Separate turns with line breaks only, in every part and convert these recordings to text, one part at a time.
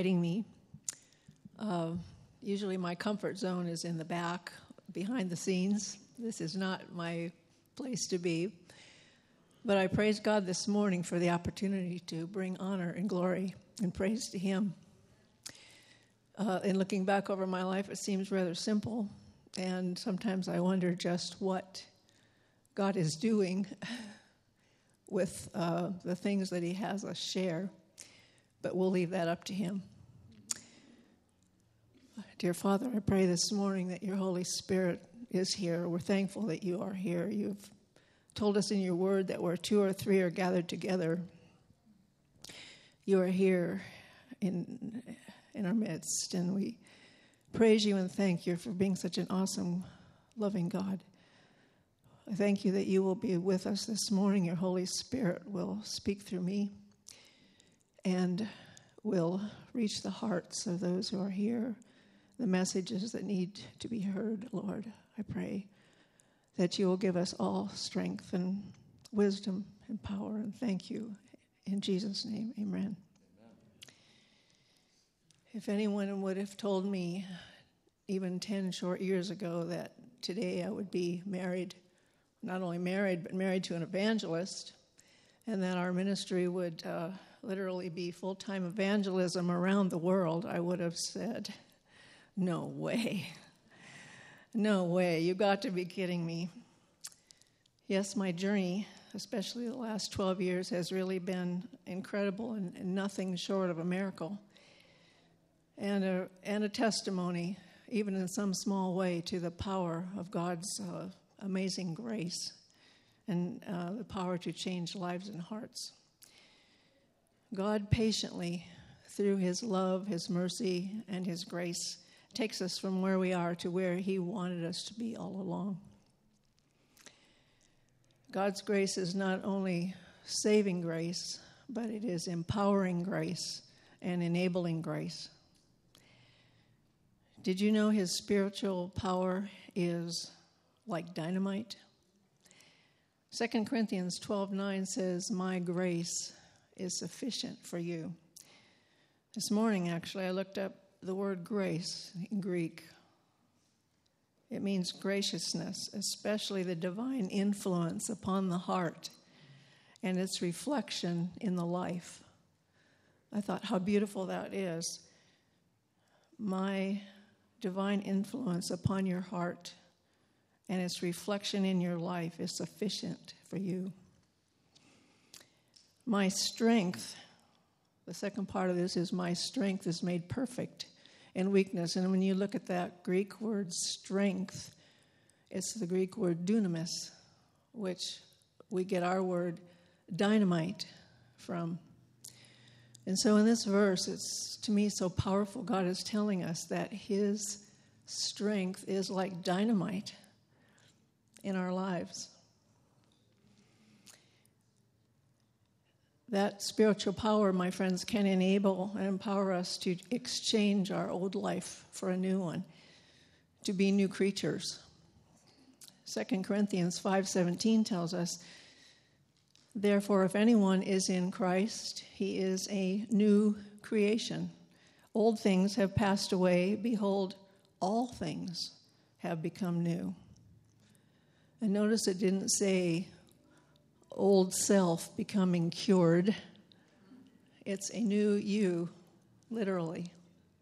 inviting me. Usually my comfort zone is in the back, behind the scenes. This is not my place to be. But I praise God this morning for the opportunity to bring honor and glory and praise to Him. In looking back over my life, it seems rather simple, and sometimes I wonder just what God is doing with the things that He has us share, but we'll leave that up to Him. Dear Father, I pray this morning that your Holy Spirit is here. We're thankful that you are here. You've told us in your word that where two or three are gathered together, you are here in our midst, and we praise you and thank you for being such an awesome, loving God. I thank you that you will be with us this morning. Your Holy Spirit will speak through me and will reach the hearts of those who are here, the messages that need to be heard. Lord, I pray that you will give us all strength and wisdom and power, and thank you. In Jesus' name, amen. If anyone would have told me even 10 short years ago that today I would be married, not only married, but married to an evangelist, and that our ministry would literally be full-time evangelism around the world, I would have said, no way. No way. You got to be kidding me. Yes, my journey, especially the last 12 years, has really been incredible and nothing short of a miracle. And a testimony, even in some small way, to the power of God's amazing grace and the power to change lives and hearts. God patiently, through His love, His mercy, and His grace, takes us from where we are to where He wanted us to be all along. God's grace is not only saving grace, but it is empowering grace and enabling grace. Did you know His spiritual power is like dynamite? 2 Corinthians 12:9 says, "My grace is sufficient for you." This morning, actually, I looked up the word grace in Greek. It means graciousness, especially the divine influence upon the heart and its reflection in the life. I thought how beautiful that is. My divine influence upon your heart and its reflection in your life is sufficient for you. My strength, the second part of this is my strength is made perfect in weakness. And when you look at that Greek word strength, it's the Greek word dunamis, which we get our word dynamite from. And so in this verse, it's to me so powerful. God is telling us that His strength is like dynamite in our lives. That spiritual power, my friends, can enable and empower us to exchange our old life for a new one, to be new creatures. 2 Corinthians 5:17 tells us, "Therefore, if anyone is in Christ, he is a new creation. Old things have passed away. Behold, all things have become new." And notice it didn't say old self becoming cured. It's a new you, literally.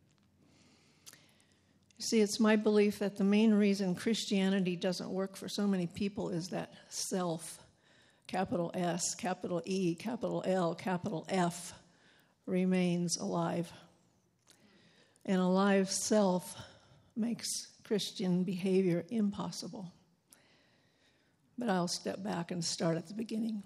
You see, it's my belief that the main reason Christianity doesn't work for so many people is that self, capital S, capital E, capital L, capital F, remains alive. And a alive self makes Christian behavior impossible. But I'll step back and start at the beginning.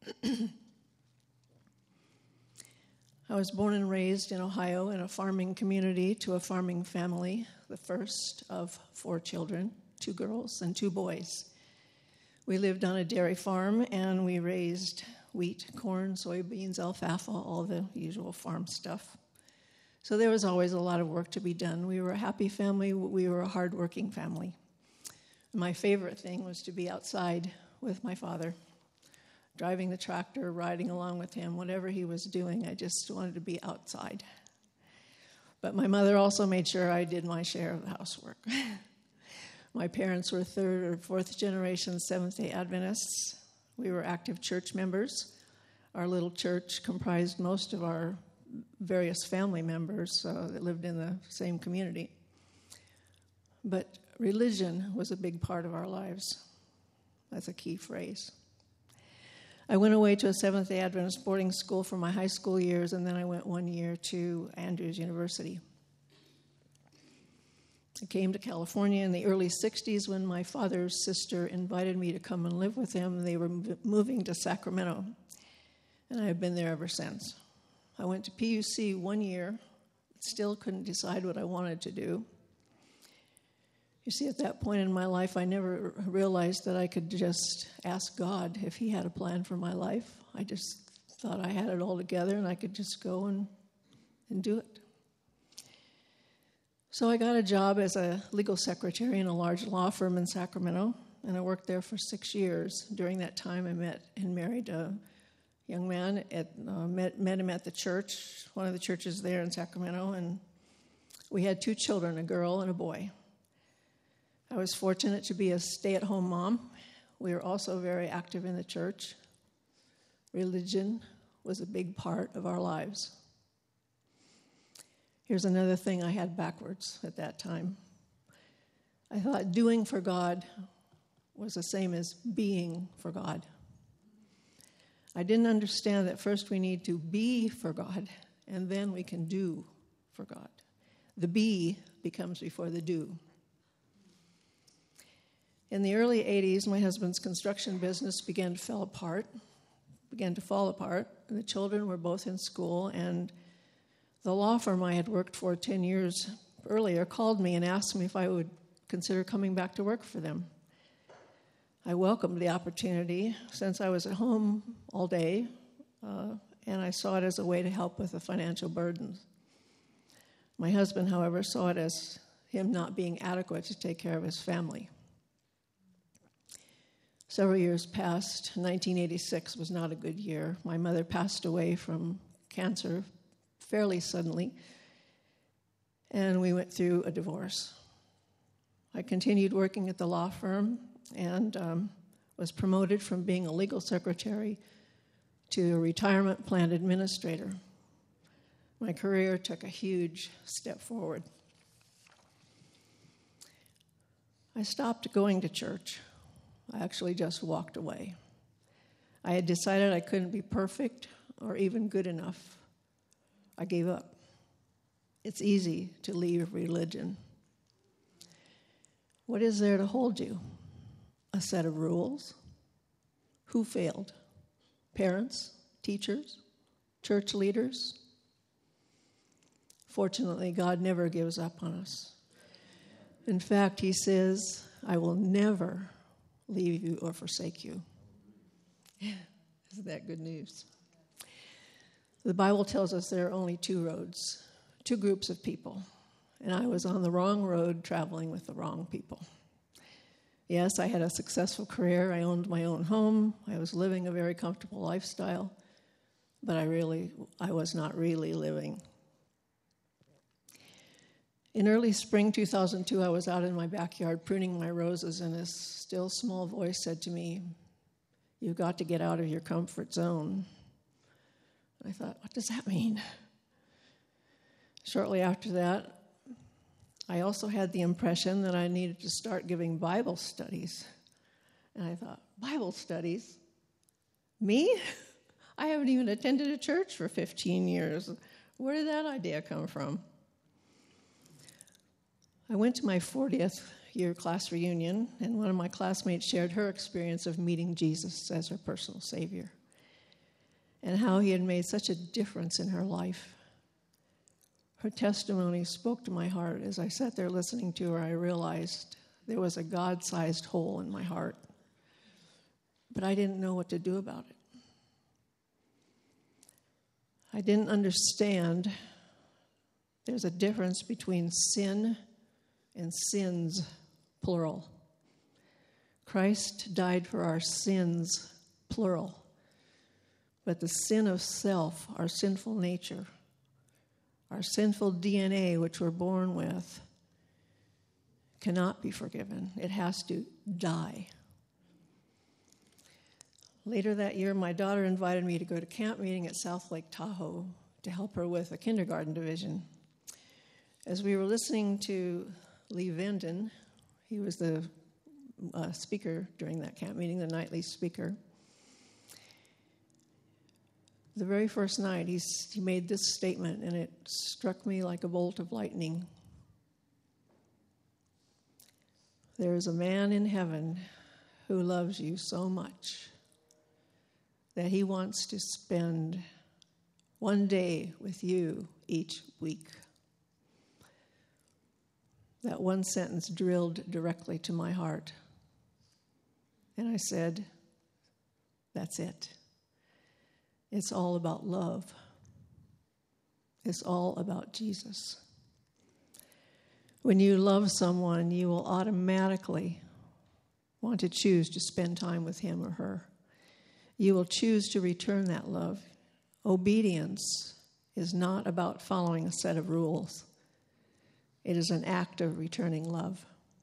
I was born and raised in Ohio in a farming community to a farming family, the first of 4 children, 2 girls and 2 boys. We lived on a dairy farm, and we raised wheat, corn, soybeans, alfalfa, all the usual farm stuff. So there was always a lot of work to be done. We were a happy family. We were a hardworking family. My favorite thing was to be outside with my father, driving the tractor, riding along with him, whatever he was doing. I just wanted to be outside. But my mother also made sure I did my share of the housework. My parents were third or fourth generation Seventh-day Adventists. We were active church members. Our little church comprised most of our various family members that lived in the same community. But religion was a big part of our lives. That's a key phrase. I went away to a Seventh-day Adventist boarding school for my high school years, and then I went 1 year to Andrews University. I came to California in the early 60s when my father's sister invited me to come and live with him. They were moving to Sacramento, and I have been there ever since. I went to PUC 1 year, still couldn't decide what I wanted to do. You see, at that point in my life, I never realized that I could just ask God if he had a plan for my life. I just thought I had it all together and I could just go and do it. So I got a job as a legal secretary in a large law firm in Sacramento, and I worked there for 6 years. During that time, I met and married a young man, met him at the church, one of the churches there in Sacramento, and we had 2 children, a girl and a boy. I was fortunate to be a stay-at-home mom. We were also very active in the church. Religion was a big part of our lives. Here's another thing I had backwards at that time. I thought doing for God was the same as being for God. I didn't understand that first we need to be for God, and then we can do for God. The be becomes before the do. In the early 80s, my husband's construction business began to fall apart. The children were both in school, and the law firm I had worked for 10 years earlier called me and asked me if I would consider coming back to work for them. I welcomed the opportunity since I was at home all day, and I saw it as a way to help with the financial burdens. My husband, however, saw it as him not being adequate to take care of his family. Several years passed. 1986 was not a good year. My mother passed away from cancer fairly suddenly, and we went through a divorce. I continued working at the law firm and was promoted from being a legal secretary to a retirement plan administrator. My career took a huge step forward. I stopped going to church. I actually just walked away. I had decided I couldn't be perfect or even good enough. I gave up. It's easy to leave religion. What is there to hold you? A set of rules? Who failed? Parents? Teachers? Church leaders? Fortunately, God never gives up on us. In fact, he says, I will never leave you or forsake you. Isn't that good news? The Bible tells us there are only 2 roads, 2 groups of people, and I was on the wrong road traveling with the wrong people. Yes, I had a successful career. I owned my own home. I was living a very comfortable lifestyle, but I was not really living. In early spring 2002, I was out in my backyard pruning my roses, and a still small voice said to me, "You've got to get out of your comfort zone." I thought, what does that mean? Shortly after that, I also had the impression that I needed to start giving Bible studies. And I thought, Bible studies? Me? I haven't even attended a church for 15 years. Where did that idea come from? I went to my 40th year class reunion, and one of my classmates shared her experience of meeting Jesus as her personal Savior and how he had made such a difference in her life. Her testimony spoke to my heart. As I sat there listening to her, I realized there was a God-sized hole in my heart, but I didn't know what to do about it. I didn't understand there's a difference between sin and sins, plural. Christ died for our sins, plural. But the sin of self, our sinful nature, Our sinful DNA, which we're born with, cannot be forgiven. It has to die. Later that year, my daughter invited me to go to camp meeting at South Lake Tahoe to help her with a kindergarten division. As we were listening to Lee Venden, he was the speaker during that camp meeting, the nightly speaker. The very first night, he made this statement, and it struck me like a bolt of lightning. There is a man in heaven who loves you so much that he wants to spend one day with you each week. That one sentence drilled directly to my heart. And I said, that's it. It's all about love. It's all about Jesus. When you love someone, you will automatically want to choose to spend time with him or her. You will choose to return that love. Obedience is not about following a set of rules. It is an act of returning love.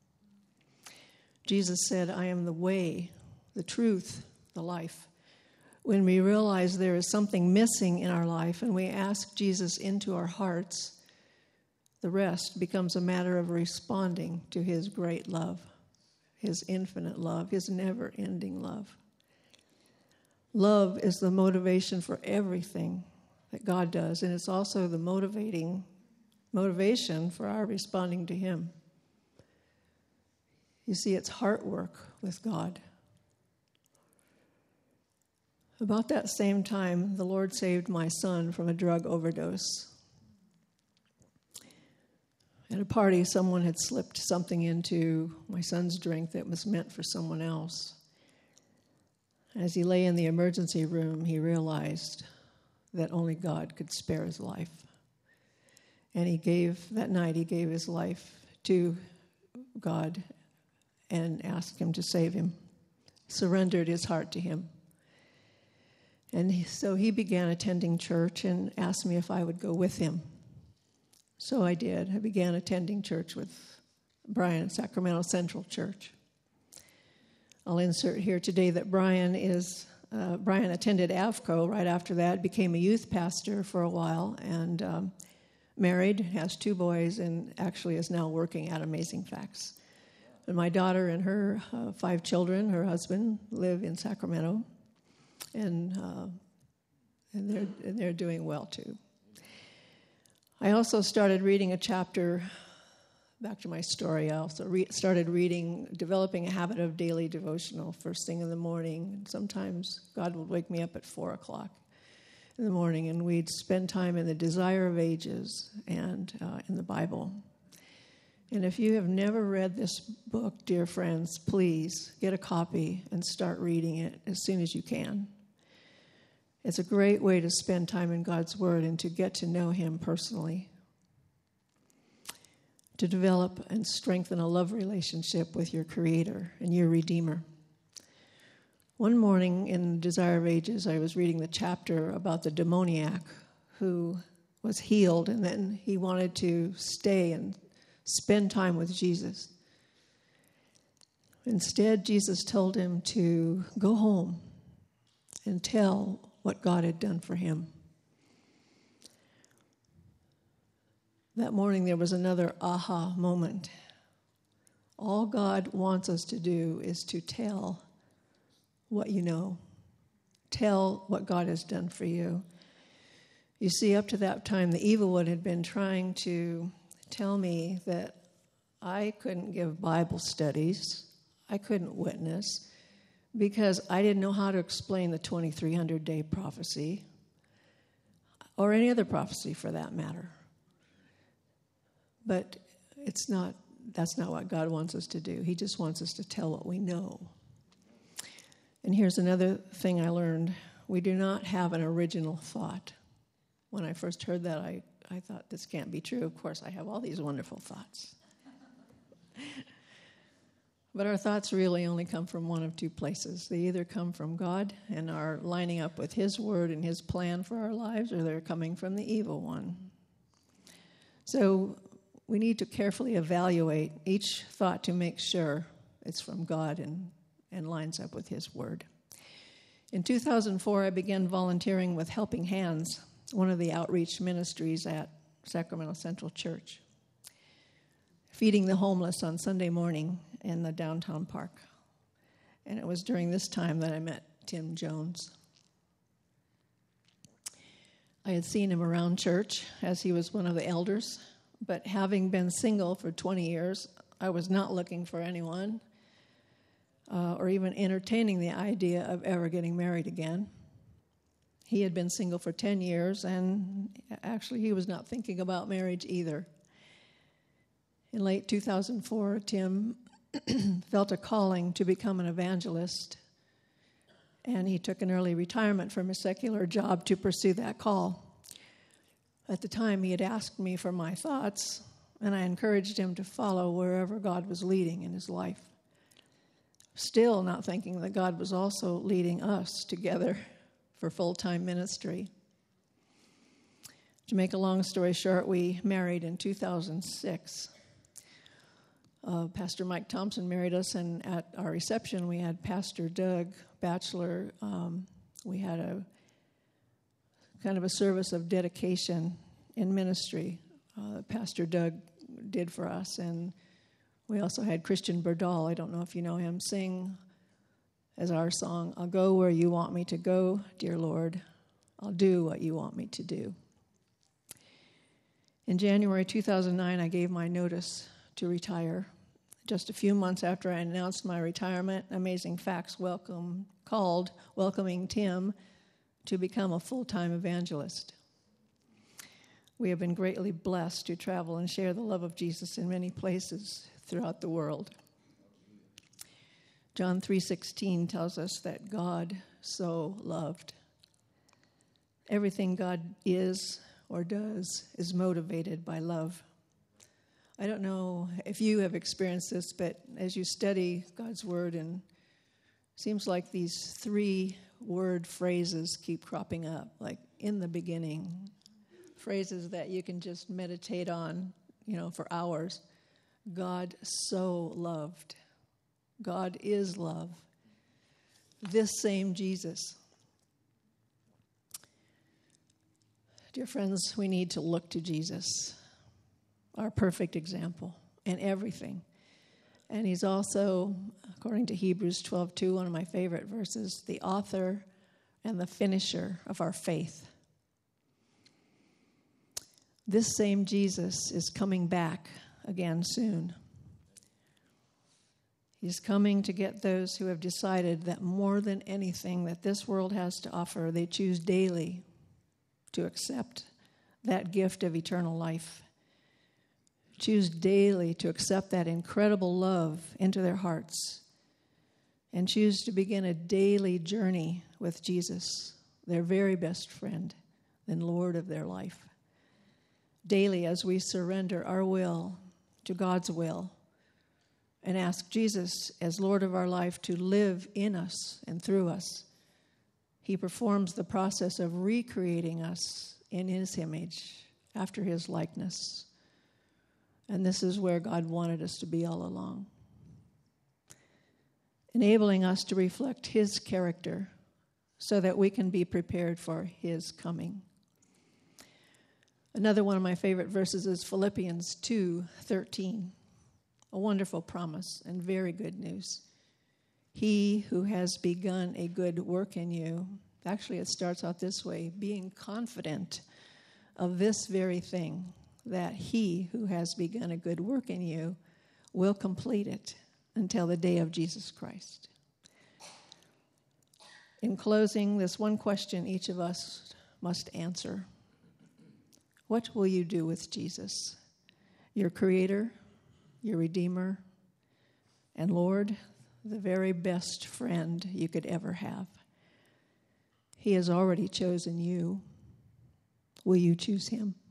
Jesus said, I am the way, the truth, the life. When we realize there is something missing in our life and we ask Jesus into our hearts, the rest becomes a matter of responding to his great love, his infinite love, his never-ending love. Love is the motivation for everything that God does, and it's also the motivation for our responding to him. You see, it's heart work with God. About that same time, the Lord saved my son from a drug overdose. At a party, someone had slipped something into my son's drink that was meant for someone else. As he lay in the emergency room, he realized that only God could spare his life. And that night he gave his life to God and asked him to save him, surrendered his heart to him. And so he began attending church and asked me if I would go with him. So I did. I began attending church with Brian at Sacramento Central Church. I'll insert here today that Brian attended AVCO right after that, became a youth pastor for a while, and married, has 2 boys, and actually is now working at Amazing Facts. And my daughter and her 5 children, her husband, live in Sacramento, and they're doing well too. I also started reading a chapter. Back to my story, I also started developing a habit of daily devotional first thing in the morning. Sometimes God would wake me up at 4 o'clock in the morning, and we'd spend time in the Desire of Ages and in the Bible. And if you have never read this book, dear friends, please get a copy and start reading it as soon as you can. It's a great way to spend time in God's Word and to get to know him personally, to develop and strengthen a love relationship with your Creator and your Redeemer. One morning in Desire of Ages, I was reading the chapter about the demoniac who was healed, and then he wanted to stay and spend time with Jesus. Instead, Jesus told him to go home and tell what God had done for him. That morning there was another aha moment. All God wants us to do is to tell what you know. Tell what God has done for you. You see, up to that time, the evil one had been trying to tell me that I couldn't give Bible studies, I couldn't witness, because I didn't know how to explain the 2300-day prophecy, or any other prophecy for that matter. But that's not what God wants us to do. He just wants us to tell what we know. And here's another thing I learned. We do not have an original thought. When I first heard that, I thought, this can't be true. Of course, I have all these wonderful thoughts. But our thoughts really only come from one of 2 places. They either come from God and are lining up with his word and his plan for our lives, or they're coming from the evil one. So we need to carefully evaluate each thought to make sure it's from God and lines up with His Word. In 2004, I began volunteering with Helping Hands, one of the outreach ministries at Sacramento Central Church, feeding the homeless on Sunday morning in the downtown park. And it was during this time that I met Tim Jones. I had seen him around church as he was one of the elders, but having been single for 20 years, I was not looking for anyone or even entertaining the idea of ever getting married again. He had been single for 10 years, and actually he was not thinking about marriage either. In late 2004, Tim felt a calling to become an evangelist, and he took an early retirement from a secular job to pursue that call. At the time, he had asked me for my thoughts, and I encouraged him to follow wherever God was leading in his life. Still not thinking that God was also leading us together for full-time ministry. To make a long story short, we married in 2006. Pastor Mike Thompson married us, and at our reception we had Pastor Doug Batchelor. We had a kind of a service of dedication in ministry Pastor Doug did for us, and we also had Christian Berdahl, I don't know if you know him, sing as our song, "I'll go where you want me to go, dear Lord. I'll do what you want me to do." In January 2009, I gave my notice to retire. Just a few months after I announced my retirement, Amazing Facts welcoming Tim to become a full-time evangelist. We have been greatly blessed to travel and share the love of Jesus in many places throughout the world. John 3:16 tells us that God so loved. Everything God is or does is motivated by love. I don't know if you have experienced this, but as you study God's Word, and it seems like these 3-word phrases keep cropping up, like in the beginning, phrases that you can just meditate on, for hours. God so loved. God is love. This same Jesus. Dear friends, we need to look to Jesus, our perfect example in everything. And he's also, according to Hebrews 12:2, one of my favorite verses, the author and the finisher of our faith. This same Jesus is coming back again soon. He's coming to get those who have decided that more than anything that this world has to offer, they choose daily to accept that gift of eternal life. Choose daily to accept that incredible love into their hearts, and choose to begin a daily journey with Jesus, their very best friend and Lord of their life. Daily, as we surrender our will to God's will and ask Jesus as Lord of our life to live in us and through us, he performs the process of recreating us in his image, after his likeness. And this is where God wanted us to be all along, enabling us to reflect his character so that we can be prepared for his coming. Another one of my favorite verses is Philippians 2:13, a wonderful promise and very good news. He who has begun a good work in you, actually it starts out this way, being confident of this very thing, that he who has begun a good work in you will complete it until the day of Jesus Christ. In closing, this one question each of us must answer. What will you do with Jesus, your Creator, your Redeemer, and Lord, the very best friend you could ever have? He has already chosen you. Will you choose him?